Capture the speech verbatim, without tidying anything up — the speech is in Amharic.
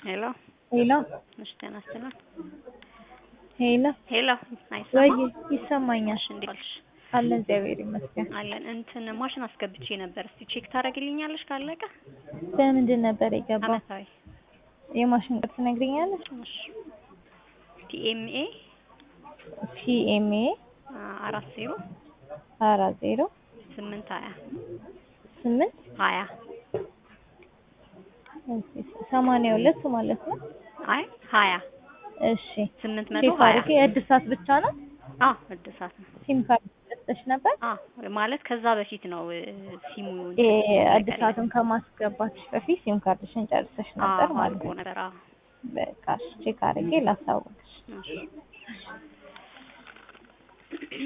ሄሎ ሄሎ እሺ፣ ጤና ይስጥልኝ። ሄሎ ሄሎ ወይ አይሰማም? ይሰማኛል። እሺ፣ እንዴት ዋልሽ? አለ እግዚአብሔር ይመስገን። አለን። እንትን ማሽን አስገብቼ ነበር። እስቲ ቼክ ታደርግልኛለሽ ካለቀ? በምንድን ነበር የገባው? አመታዊ የማሽን ቁጥር ትነግሪኛለሽ? እሺ። ቲኤምኤ ፒኤምኤ አራት ዜሮ አራት ዜሮ ስምንት ሀያ ስምንት ሀያ ሰማንያ ሁለት ማለት ነው። አይ ሀያ እሺ ስምንት መቶ ቼክ ሀያ አድርጌ እድሳት ብቻ ነው። አዎ እድሳት ነው። ሲም ካርድ ሰጥተሽ ነበር? አዎ ማለት ከዛ በፊት ነው ሲሙ እ እድሳቱን ከማስገባትሽ በፊት ሲም ካርድሽን ጨርሰሽ ነበር ማለት ነው። ነበር። አዎ በቃ ቼክ አድርጌ ላሳውቅሽ። እሺ